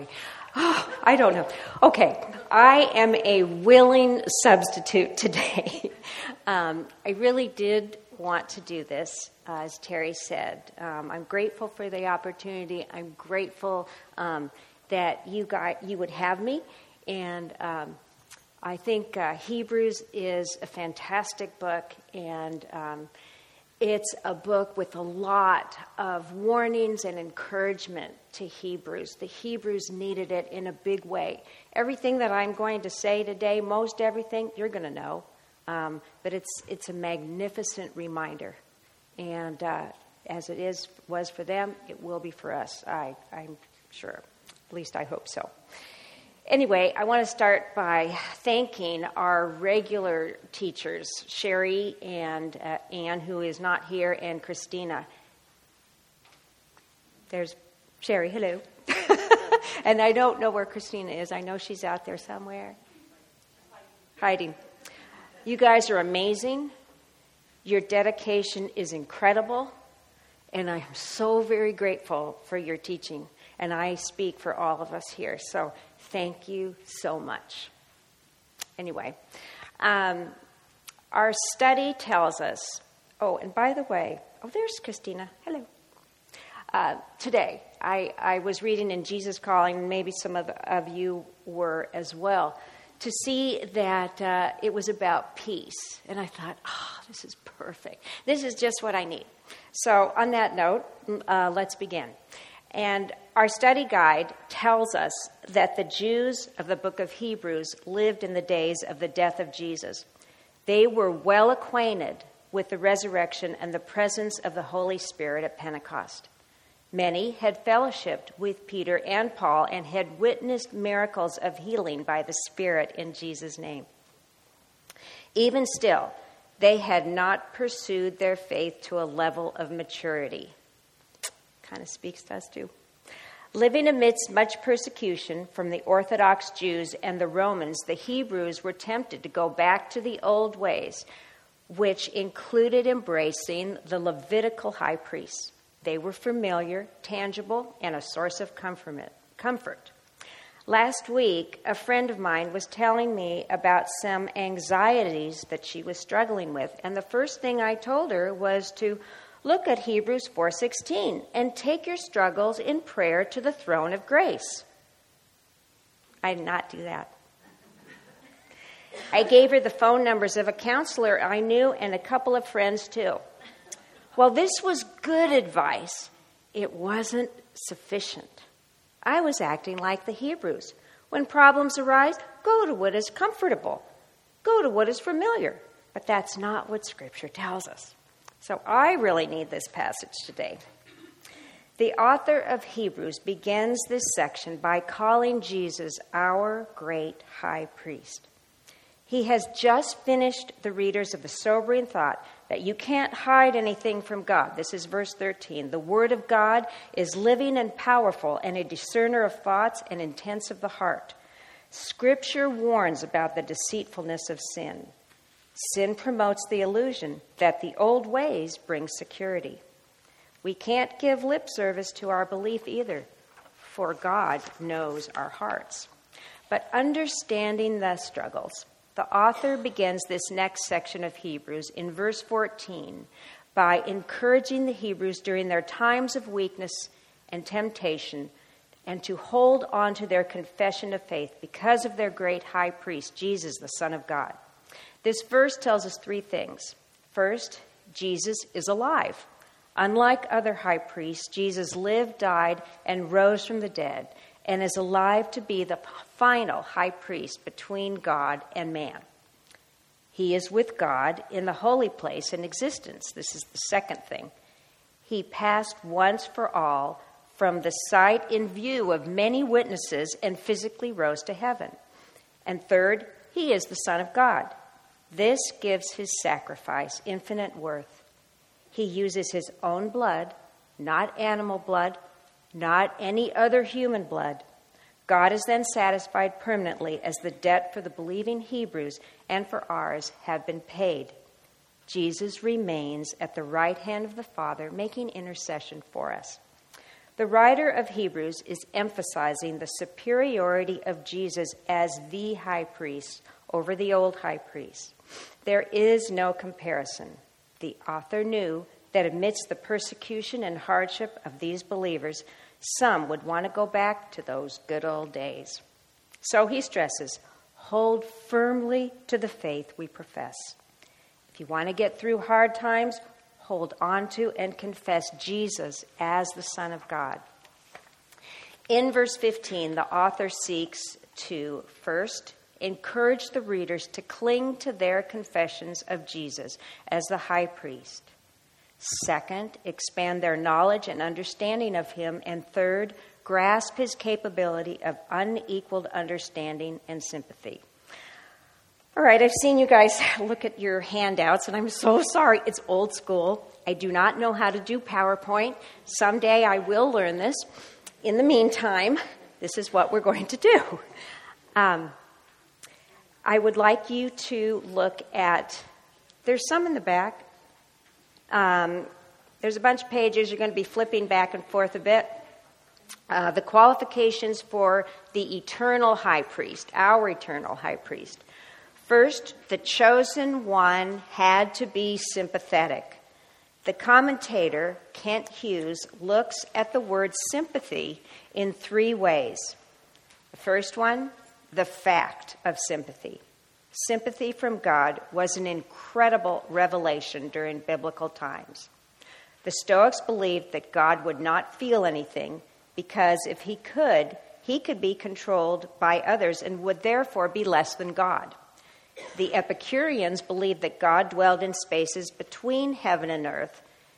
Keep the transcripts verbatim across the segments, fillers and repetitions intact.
sorry. Oh, I don't know. Okay, I am a willing substitute today. um, I really did want to do this, uh, as Terry said. Um, I'm grateful for the opportunity. I'm grateful um, that you guys, you would have me, and um, I think uh, Hebrews is a fantastic book, and um, it's a book with a lot of warnings and encouragement to Hebrews. The Hebrews needed it in a big way. Everything that I'm going to say today, most everything, you're going to know. Um, but it's it's a magnificent reminder. And uh, as it is was for them, it will be for us, I, I'm sure. At least I hope so. Anyway, I want to start by thanking our regular teachers, Sherry and uh, Ann, who is not here, and Christina. There's Sherry, hello. And I don't know where Christina is. I know she's out there somewhere. Hiding. You guys are amazing. Your dedication is incredible. And I am so very grateful for your teaching. And I speak for all of us here. So thank you so much. Anyway, um, our study tells us, oh, and by the way, oh, there's Christina. Hello. Uh, today, I, I was reading in Jesus Calling, maybe some of, the, of you were as well, to see that uh, it was about peace. And I thought, oh, this is perfect. This is just what I need. So on that note, uh, let's begin. And our study guide tells us that the Jews of the book of Hebrews lived in the days of the death of Jesus. They were well acquainted with the resurrection and the presence of the Holy Spirit at Pentecost. Many had fellowshiped with Peter and Paul and had witnessed miracles of healing by the Spirit in Jesus' name. Even still, they had not pursued their faith to a level of maturity. Kind of speaks to us too. Living amidst much persecution from the Orthodox Jews and the Romans, the Hebrews were tempted to go back to the old ways, which included embracing the Levitical high priests. They were familiar, tangible, and a source of comfort. Last week, a friend of mine was telling me about some anxieties that she was struggling with, and the first thing I told her was to look at Hebrews four sixteen and take your struggles in prayer to the throne of grace. I did not do that. I gave her the phone numbers of a counselor I knew and a couple of friends too. While this was good advice, it wasn't sufficient. I was acting like the Hebrews. When problems arise, go to what is comfortable. Go to what is familiar. But that's not what Scripture tells us. So I really need this passage today. The author of Hebrews begins this section by calling Jesus our great high priest. He has just finished the readers of the sobering thought that you can't hide anything from God. This is verse thirteen. The word of God is living and powerful and a discerner of thoughts and intents of the heart. Scripture warns about the deceitfulness of sin. Sin promotes the illusion that the old ways bring security. We can't give lip service to our belief either, for God knows our hearts. But understanding the struggles, the author begins this next section of Hebrews in verse fourteen by encouraging the Hebrews during their times of weakness and temptation and to hold on to their confession of faith because of their great high priest, Jesus, the Son of God. This verse tells us three things. First, Jesus is alive. Unlike other high priests, Jesus lived, died, and rose from the dead, and is alive to be the final high priest between God and man. He is with God in the holy place in existence. This is the second thing. He passed once for all from the sight in view of many witnesses and physically rose to heaven. And third, he is the Son of God. This gives his sacrifice infinite worth. He uses his own blood, not animal blood, not any other human blood. God is then satisfied permanently as the debt for the believing Hebrews and for ours have been paid. Jesus remains at the right hand of the Father, making intercession for us. The writer of Hebrews is emphasizing the superiority of Jesus as the high priest over the old high priest. There is no comparison. The author knew that amidst the persecution and hardship of these believers, some would want to go back to those good old days. So he stresses, hold firmly to the faith we profess. If you want to get through hard times, hold on to and confess Jesus as the Son of God. In verse fifteen, the author seeks to, first, encourage the readers to cling to their confessions of Jesus as the high priest. Second, expand their knowledge and understanding of him. And third, grasp his capability of unequaled understanding and sympathy. All right, I've seen you guys look at your handouts, and I'm so sorry. It's old school. I do not know how to do PowerPoint. Someday I will learn this. In the meantime, this is what we're going to do. Um, I would like you to look at, there's some in the back. Um, there's a bunch of pages. You're going to be flipping back and forth a bit. Uh, the qualifications for the eternal high priest, our eternal high priest. First, the chosen one had to be sympathetic. The commentator, Kent Hughes, looks at the word sympathy in three ways. The first one, the fact of sympathy. Sympathy from God was an incredible revelation during biblical times. The Stoics believed that God would not feel anything because if he could, he could be controlled by others and would therefore be less than God. The Epicureans believed that God dwelled in spaces between heaven and earth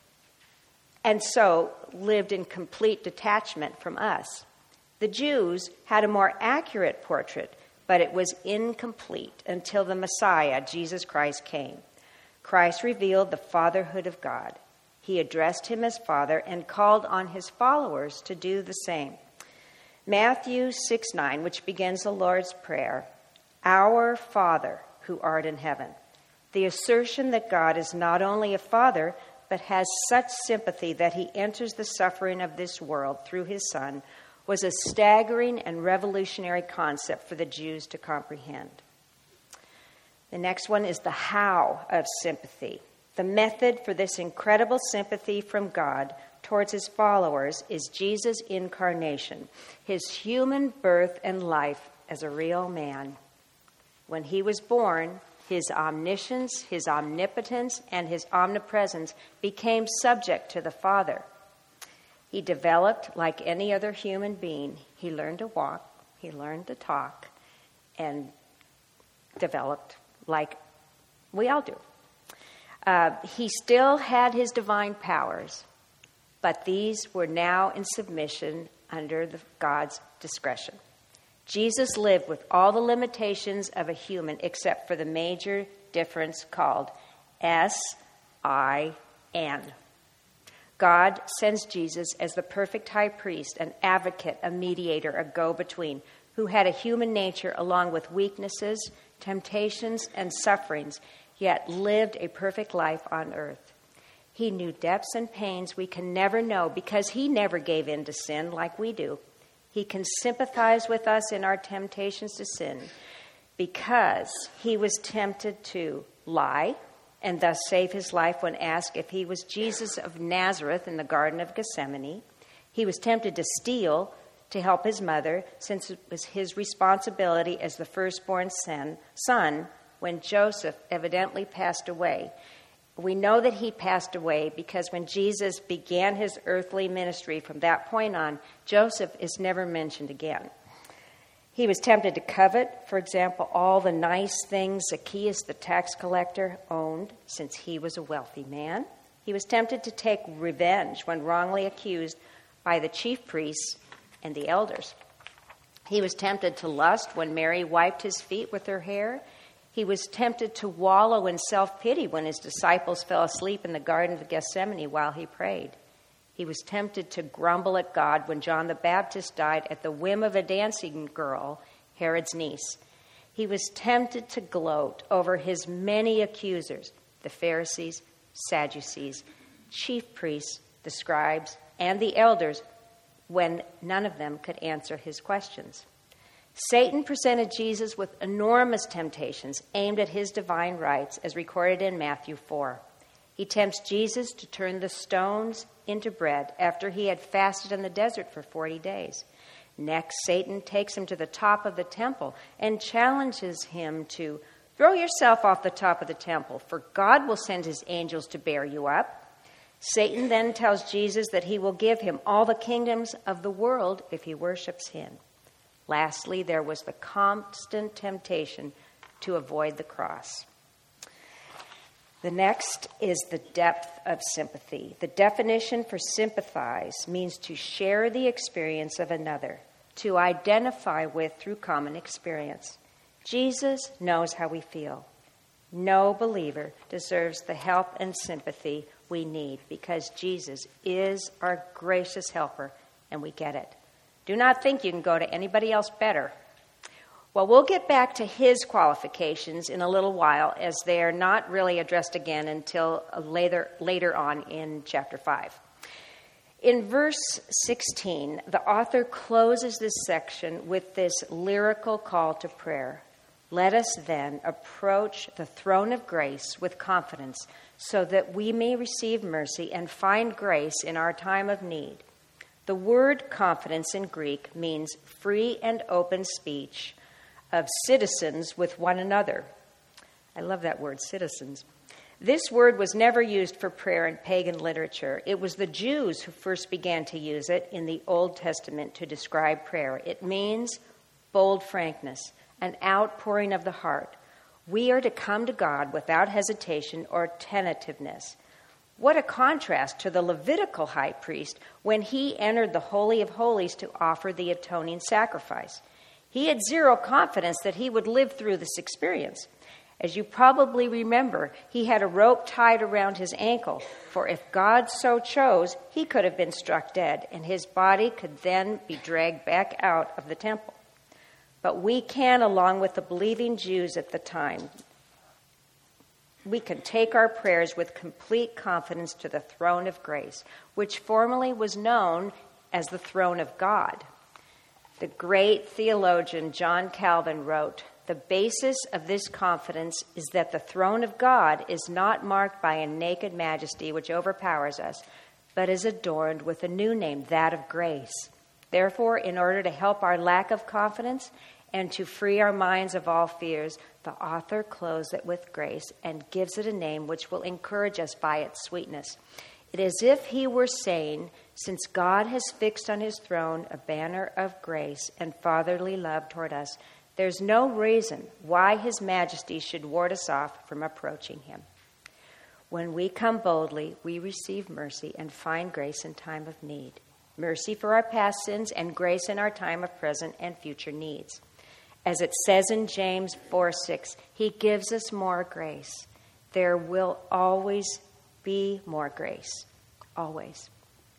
and so lived in complete detachment from us. The Jews had a more accurate portrait, but it was incomplete until the Messiah, Jesus Christ, came. Christ revealed the fatherhood of God. He addressed him as Father and called on his followers to do the same. Matthew six nine, which begins the Lord's Prayer, Our Father, who art in heaven. The assertion that God is not only a father, but has such sympathy that he enters the suffering of this world through his Son was a staggering and revolutionary concept for the Jews to comprehend. The next one is the how of sympathy. The method for this incredible sympathy from God towards his followers is Jesus' incarnation, his human birth and life as a real man. When he was born, his omniscience, his omnipotence, and his omnipresence became subject to the Father. He developed like any other human being. He learned to walk, he learned to talk, and developed like we all do. Uh, he still had his divine powers, but these were now in submission under the, God's discretion. Jesus lived with all the limitations of a human except for the major difference called S I N. God sends Jesus as the perfect high priest, an advocate, a mediator, a go-between, who had a human nature along with weaknesses, temptations, and sufferings, yet lived a perfect life on earth. He knew depths and pains we can never know because he never gave in to sin like we do. He can sympathize with us in our temptations to sin because he was tempted to lie and thus save his life when asked if he was Jesus of Nazareth in the Garden of Gethsemane. He was tempted to steal to help his mother, since it was his responsibility as the firstborn son when Joseph evidently passed away. We know that he passed away because when Jesus began his earthly ministry from that point on, Joseph is never mentioned again. He was tempted to covet, for example, all the nice things Zacchaeus the tax collector owned, since he was a wealthy man. He was tempted to take revenge when wrongly accused by the chief priests and the elders. He was tempted to lust when Mary wiped his feet with her hair. He was tempted to wallow in self-pity when his disciples fell asleep in the Garden of Gethsemane while he prayed. He was tempted to grumble at God when John the Baptist died at the whim of a dancing girl, Herod's niece. He was tempted to gloat over his many accusers, the Pharisees, Sadducees, chief priests, the scribes, and the elders, when none of them could answer his questions. Satan presented Jesus with enormous temptations aimed at his divine rights, as recorded in Matthew four. He tempts Jesus to turn the stones into bread after he had fasted in the desert for forty days. Next, Satan takes him to the top of the temple and challenges him to throw yourself off the top of the temple, for God will send his angels to bear you up. Satan then tells Jesus that he will give him all the kingdoms of the world if he worships him. Lastly, there was the constant temptation to avoid the cross. The next is the depth of sympathy. The definition for sympathize means to share the experience of another, to identify with through common experience. Jesus knows how we feel. No believer deserves the help and sympathy we need because Jesus is our gracious helper and we get it. Do not think you can go to anybody else better. Well, we'll get back to his qualifications in a little while, as they are not really addressed again until later, later on in chapter five. In verse sixteen, the author closes this section with this lyrical call to prayer. Let us then approach the throne of grace with confidence so that we may receive mercy and find grace in our time of need. The word confidence in Greek means free and open speech of citizens with one another. I love that word, citizens. This word was never used for prayer in pagan literature. It was the Jews who first began to use it in the Old Testament to describe prayer. It means bold frankness, an outpouring of the heart. We are to come to God without hesitation or tentativeness. What a contrast to the Levitical high priest when he entered the Holy of Holies to offer the atoning sacrifice. He had zero confidence that he would live through this experience. As you probably remember, he had a rope tied around his ankle, for if God so chose, he could have been struck dead, and his body could then be dragged back out of the temple. But we can, along with the believing Jews at the time, we can take our prayers with complete confidence to the throne of grace, which formerly was known as the throne of God. The great theologian John Calvin wrote, "The basis of this confidence is that the throne of God is not marked by a naked majesty which overpowers us, but is adorned with a new name, that of grace. Therefore, in order to help our lack of confidence and to free our minds of all fears, the author clothes it with grace and gives it a name which will encourage us by its sweetness. It is as if he were saying, since God has fixed on his throne a banner of grace and fatherly love toward us, there's no reason why his majesty should ward us off from approaching him. When we come boldly, we receive mercy and find grace in time of need. Mercy for our past sins and grace in our time of present and future needs. As it says in James four six, he gives us more grace. There will always be more grace. Always.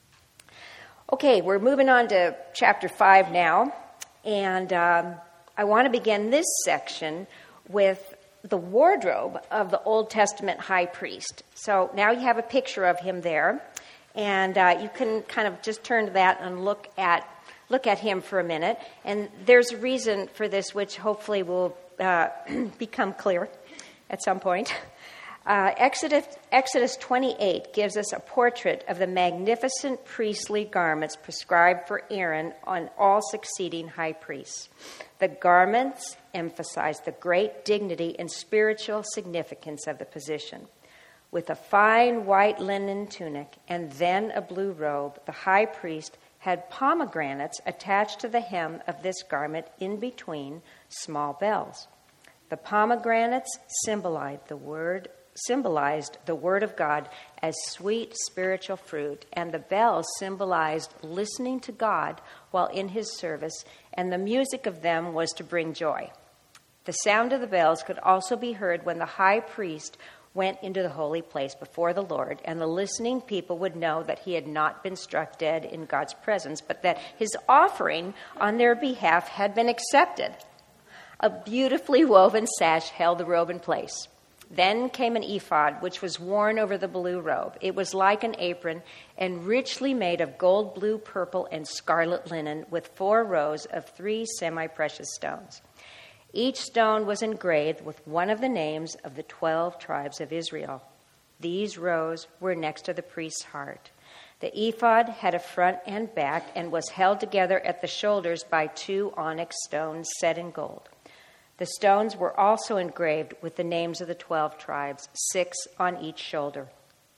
Okay, we're moving on to chapter five now. And um, I want to begin this section with the wardrobe of the Old Testament high priest. So now you have a picture of him there. And uh, you can kind of just turn to that and look at look at him for a minute. And there's a reason for this, which hopefully will uh, become clear at some point. Uh, Exodus, Exodus twenty-eight gives us a portrait of the magnificent priestly garments prescribed for Aaron on all succeeding high priests. The garments emphasize the great dignity and spiritual significance of the position. With a fine white linen tunic and then a blue robe, the high priest had pomegranates attached to the hem of this garment in between small bells. The pomegranates symbolized the word, symbolized the word of God as sweet spiritual fruit, and the bells symbolized listening to God while in his service, and the music of them was to bring joy. The sound of the bells could also be heard when the high priest went into the holy place before the Lord, and the listening people would know that he had not been struck dead in God's presence, but that his offering on their behalf had been accepted. A beautifully woven sash held the robe in place. Then came an ephod, which was worn over the blue robe. It was like an apron and richly made of gold, blue, purple, and scarlet linen with four rows of three semi-precious stones. Each stone was engraved with one of the names of the twelve tribes of Israel. These rows were next to the priest's heart. The ephod had a front and back and was held together at the shoulders by two onyx stones set in gold. The stones were also engraved with the names of the twelve tribes, six on each shoulder.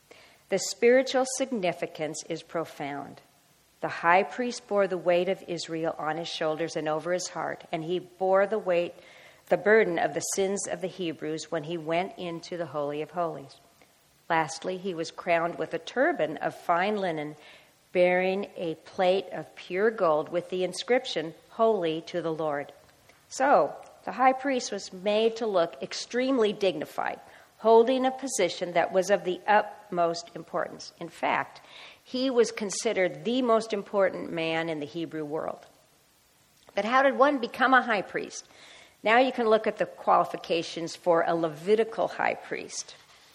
The spiritual significance is profound. The high priest bore the weight of Israel on his shoulders and over his heart, and he bore the weight, the burden of the sins of the Hebrews when he went into the Holy of Holies. Lastly, he was crowned with a turban of fine linen, bearing a plate of pure gold with the inscription, Holy to the Lord. So, the high priest was made to look extremely dignified, holding a position that was of the utmost importance. In fact, he was considered the most important man in the Hebrew world. But how did one become a high priest? Now you can look at the qualifications for a Levitical high priest.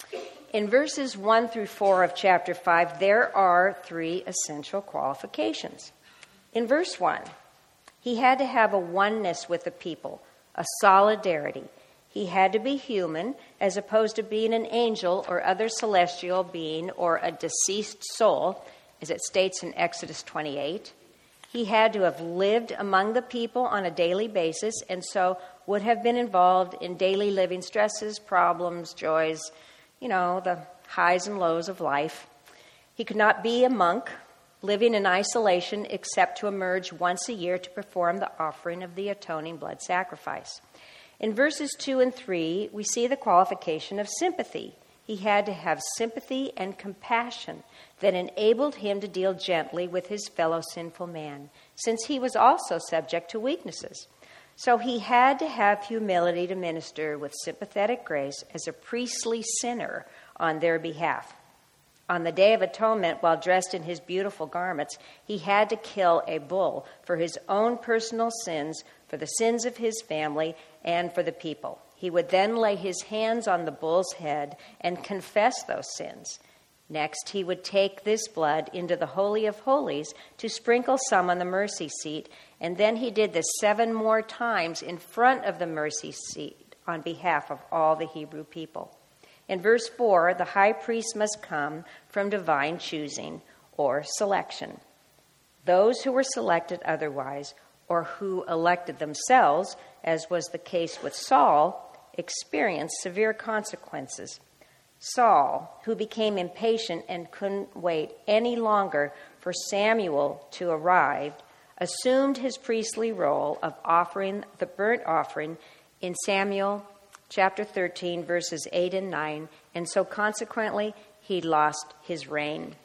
In verses one through four of chapter five, there are three essential qualifications. In verse one, he had to have a oneness with the people, a solidarity. He had to be human as opposed to being an angel or other celestial being or a deceased soul, as it states in Exodus twenty-eight. He had to have lived among the people on a daily basis and so would have been involved in daily living stresses, problems, joys, you know, the highs and lows of life. He could not be a monk living in isolation except to emerge once a year to perform the offering of the atoning blood sacrifice. In verses two and three, we see the qualification of sympathy. He had to have sympathy and compassion that enabled him to deal gently with his fellow sinful man, since he was also subject to weaknesses. So he had to have humility to minister with sympathetic grace as a priestly sinner on their behalf. On the Day of Atonement, while dressed in his beautiful garments, he had to kill a bull for his own personal sins, for the sins of his family, and for the people. He would then lay his hands on the bull's head and confess those sins. Next, he would take this blood into the Holy of Holies to sprinkle some on the mercy seat, and then he did this seven more times in front of the mercy seat on behalf of all the Hebrew people. In verse four, the high priest must come from divine choosing or selection. Those who were selected otherwise, or who elected themselves, as was the case with Saul, experienced severe consequences. Saul, who became impatient and couldn't wait any longer for Samuel to arrive, assumed his priestly role of offering the burnt offering in Samuel chapter thirteen, verses eight and nine, and so consequently he lost his reign.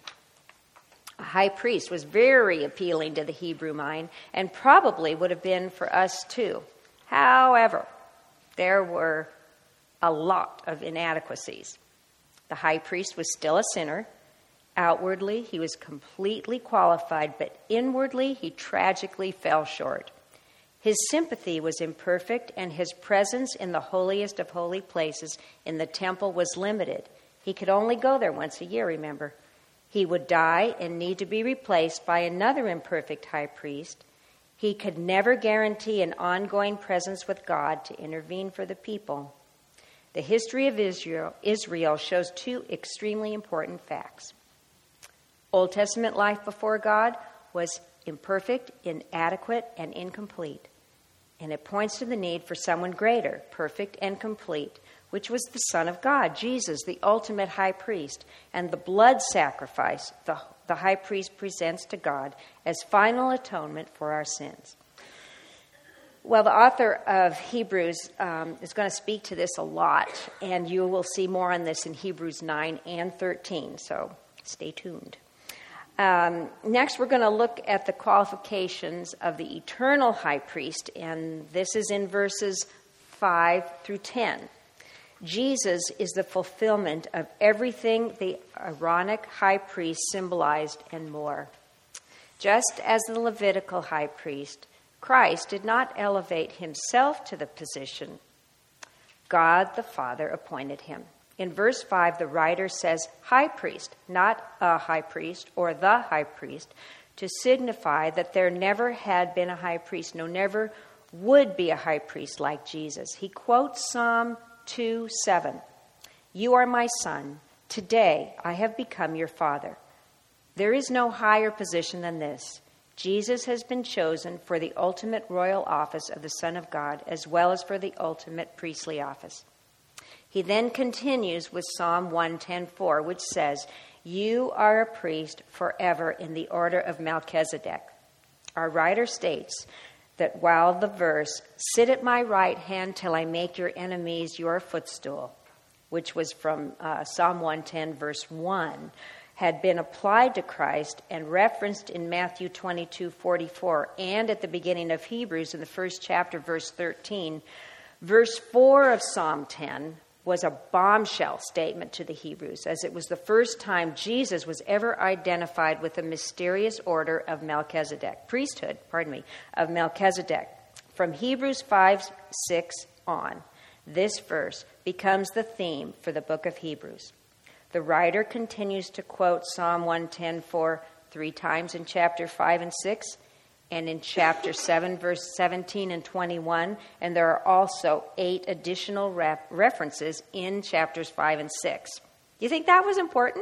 A high priest was very appealing to the Hebrew mind and probably would have been for us too. However, there were a lot of inadequacies. The high priest was still a sinner. Outwardly, he was completely qualified, but inwardly, he tragically fell short. His sympathy was imperfect, and his presence in the holiest of holy places in the temple was limited. He could only go there once a year, remember. He would die and need to be replaced by another imperfect high priest. He could never guarantee an ongoing presence with God to intervene for the people. The history of Israel, Israel shows two extremely important facts. Old Testament life before God was imperfect, inadequate, and incomplete. And it points to the need for someone greater, perfect and complete, which was the Son of God, Jesus, the ultimate high priest, and the blood sacrifice the, the high priest presents to God as final atonement for our sins. Well, the author of Hebrews um, is going to speak to this a lot, and you will see more on this in Hebrews nine and thirteen, so stay tuned. Um, next, we're going to look at the qualifications of the eternal high priest, and this is in verses five through ten. Jesus is the fulfillment of everything the Aaronic high priest symbolized and more. Just as the Levitical high priest, Christ did not elevate himself to the position, God the Father appointed him. In verse five, the writer says high priest, not a high priest or the high priest, to signify that there never had been a high priest, no, never would be a high priest like Jesus. He quotes Psalm two seven. You are my son. Today I have become your father. There is no higher position than this. Jesus has been chosen for the ultimate royal office of the Son of God, as well as for the ultimate priestly office. He then continues with Psalm one ten four, which says, you are a priest forever in the order of Melchizedek. Our writer states that while the verse, sit at my right hand till I make your enemies your footstool, which was from uh, Psalm one ten, verse one, had been applied to Christ and referenced in Matthew twenty-two forty-four and at the beginning of Hebrews in the first chapter, verse thirteen, verse four of Psalm ten was a bombshell statement to the Hebrews, as it was the first time Jesus was ever identified with the mysterious order of Melchizedek, priesthood, pardon me, of Melchizedek. From Hebrews five six on, this verse becomes the theme for the book of Hebrews. The writer continues to quote Psalm one ten four three times in chapter five and six, and in chapter seven, verse seventeen and twenty-one, and there are also eight additional ref- references in chapters five and six. You think that was important?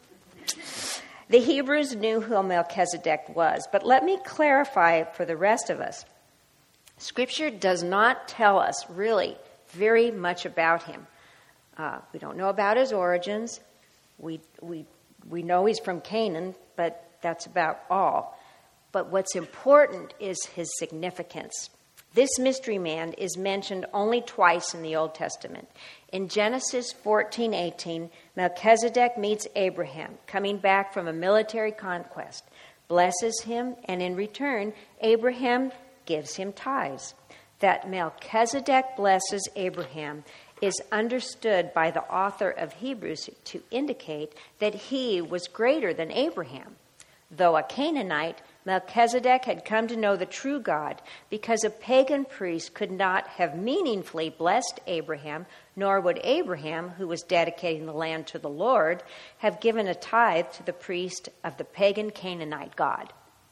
The Hebrews knew who Melchizedek was, but let me clarify for the rest of us. Scripture does not tell us really very much about him. Uh, we don't know about his origins. We, we, we know he's from Canaan, but that's about all. But what's important is his significance. This mystery man is mentioned only twice in the Old Testament. In Genesis fourteen eighteen, Melchizedek meets Abraham, coming back from a military conquest, blesses him, and in return, Abraham gives him tithes. That Melchizedek blesses Abraham is understood by the author of Hebrews to indicate that he was greater than Abraham. Though a Canaanite, Melchizedek had come to know the true God because a pagan priest could not have meaningfully blessed Abraham, nor would Abraham, who was dedicating the land to the Lord, have given a tithe to the priest of the pagan Canaanite god.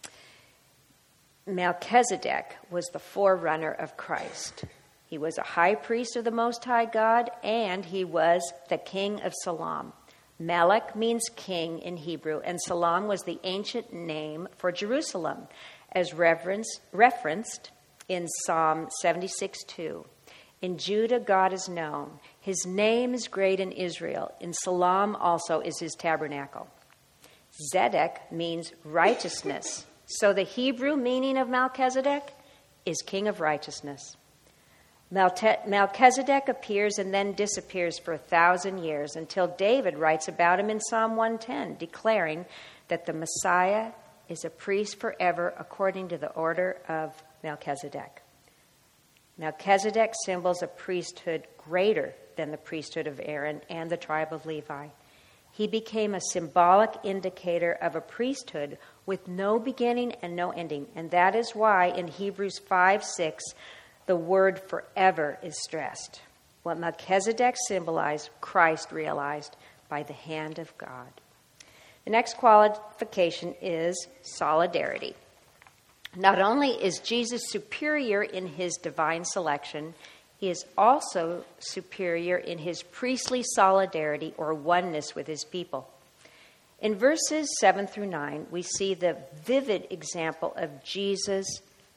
Melchizedek was the forerunner of Christ. He was a high priest of the Most High God, and he was the king of Salem. Melech means king in Hebrew, and Salem was the ancient name for Jerusalem, as referenced, referenced in Psalm seventy-six two. In Judah, God is known. His name is great in Israel. In Salem also is his tabernacle. Zedek means righteousness. So the Hebrew meaning of Melchizedek is king of righteousness. Melchizedek appears and then disappears for a thousand years until David writes about him in Psalm one ten, declaring that the Messiah is a priest forever according to the order of Melchizedek. Melchizedek symbols a priesthood greater than the priesthood of Aaron and the tribe of Levi. He became a symbolic indicator of a priesthood with no beginning and no ending, and that is why in Hebrews five six, the word forever is stressed. What Melchizedek symbolized, Christ realized by the hand of God. The next qualification is solidarity. Not only is Jesus superior in his divine selection, he is also superior in his priestly solidarity or oneness with his people. In verses seven through nine, we see the vivid example of Jesus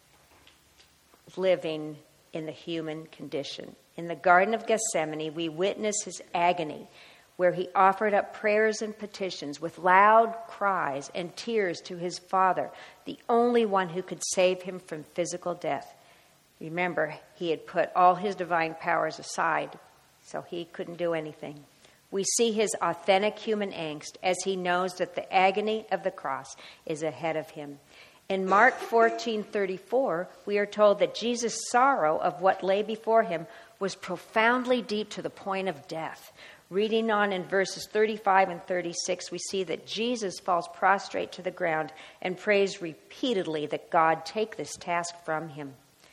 living in the human condition. In the Garden of Gethsemane, we witness his agony, where he offered up prayers and petitions with loud cries and tears to his Father, the only one who could save him from physical death. Remember, he had put all his divine powers aside, so he couldn't do anything. We see his authentic human angst as he knows that the agony of the cross is ahead of him. In Mark fourteen thirty-four, we are told that Jesus' sorrow of what lay before him was profoundly deep to the point of death. Reading on in verses thirty-five and thirty-six, we see that Jesus falls prostrate to the ground and prays repeatedly that God take this task from him.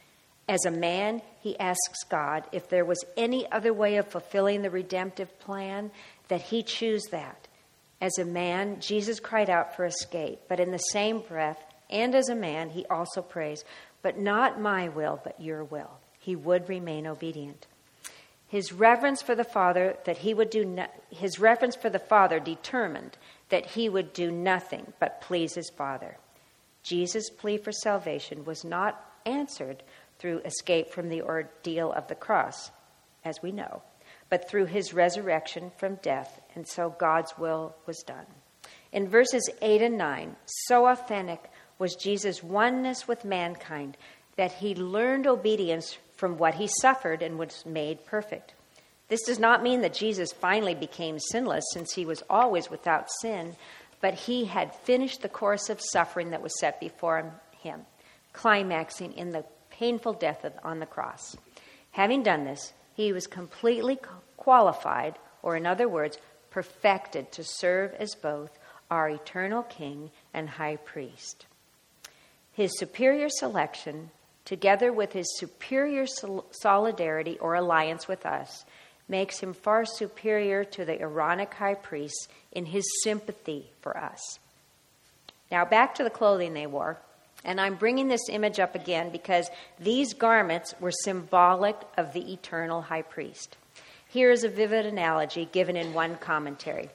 As a man, he asks God if there was any other way of fulfilling the redemptive plan, that he choose that. As a man, Jesus cried out for escape, but in the same breath, and as a man, he also prays, but not my will, but your will. He would remain obedient. His reverence for the Father that he would do no, his reverence for the Father determined that he would do nothing but please his Father. Jesus' plea for salvation was not answered through escape from the ordeal of the cross, as we know, but through his resurrection from death, and so God's will was done. In verses eight and nine, so authentic was Jesus' oneness with mankind that he learned obedience from what he suffered and was made perfect. This does not mean that Jesus finally became sinless, since he was always without sin, but he had finished the course of suffering that was set before him, climaxing in the painful death on the cross. Having done this, he was completely qualified, or in other words, perfected to serve as both our eternal King and High Priest. His superior selection, together with his superior sol- solidarity or alliance with us, makes him far superior to the Aaronic high priest in his sympathy for us. Now back to the clothing they wore. And I'm bringing this image up again because these garments were symbolic of the eternal high priest. Here is a vivid analogy given in one commentary.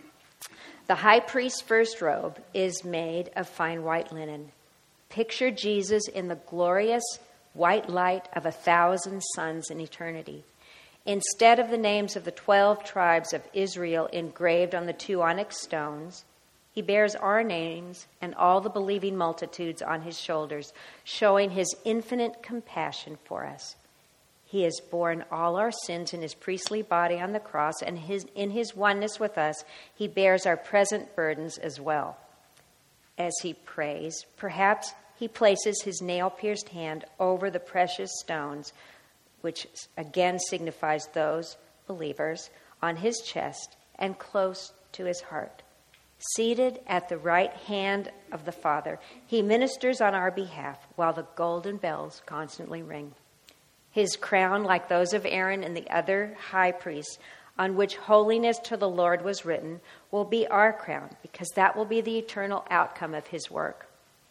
The high priest's first robe is made of fine white linen. Picture Jesus in the glorious white light of a thousand suns in eternity. Instead of the names of the twelve tribes of Israel engraved on the two onyx stones, he bears our names and all the believing multitudes on his shoulders, showing his infinite compassion for us. He has borne all our sins in his priestly body on the cross, and his, in his oneness with us, he bears our present burdens as well. As he prays, perhaps he places his nail-pierced hand over the precious stones, which again signifies those believers, on his chest and close to his heart. Seated at the right hand of the Father, he ministers on our behalf while the golden bells constantly ring. His crown, like those of Aaron and the other high priests, on which holiness to the Lord was written, will be our crown, because that will be the eternal outcome of his work.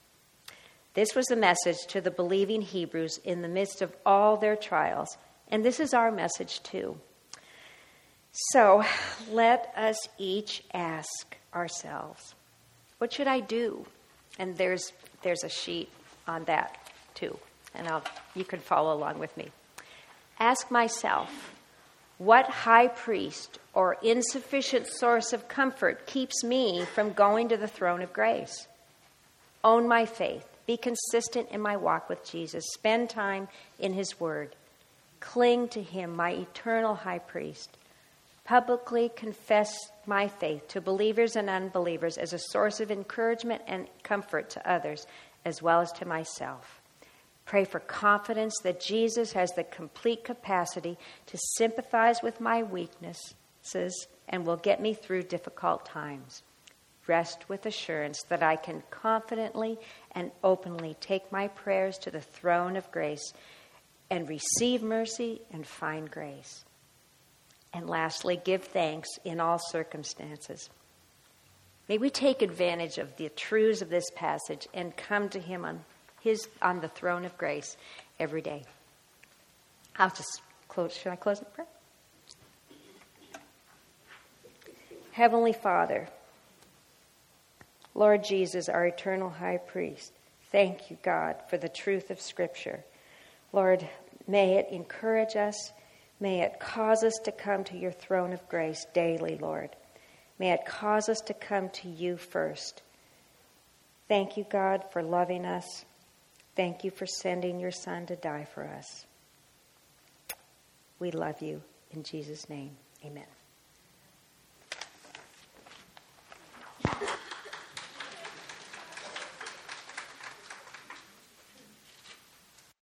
This was the message to the believing Hebrews in the midst of all their trials, and this is our message too. So let us each ask ourselves, what should I do? And there's there's a sheet on that too, and I'll you can follow along with me. Ask myself, what high priest or insufficient source of comfort keeps me from going to the throne of grace? Own my faith. Be consistent in my walk with Jesus. Spend time in his word. Cling to him, my eternal high priest. Publicly confess my faith to believers and unbelievers as a source of encouragement and comfort to others, as well as to myself. Pray for confidence that Jesus has the complete capacity to sympathize with my weaknesses and will get me through difficult times. Rest with assurance that I can confidently and openly take my prayers to the throne of grace and receive mercy and find grace. And lastly, give thanks in all circumstances. May we take advantage of the truths of this passage and come to him on his on the throne of grace every day. I'll just close. Should I close in prayer? Heavenly Father, Lord Jesus, our eternal high priest, thank you, God, for the truth of Scripture. Lord, may it encourage us. May it cause us to come to your throne of grace daily, Lord. May it cause us to come to you first. Thank you, God, for loving us. Thank you for sending your Son to die for us. We love you. In Jesus' name, amen.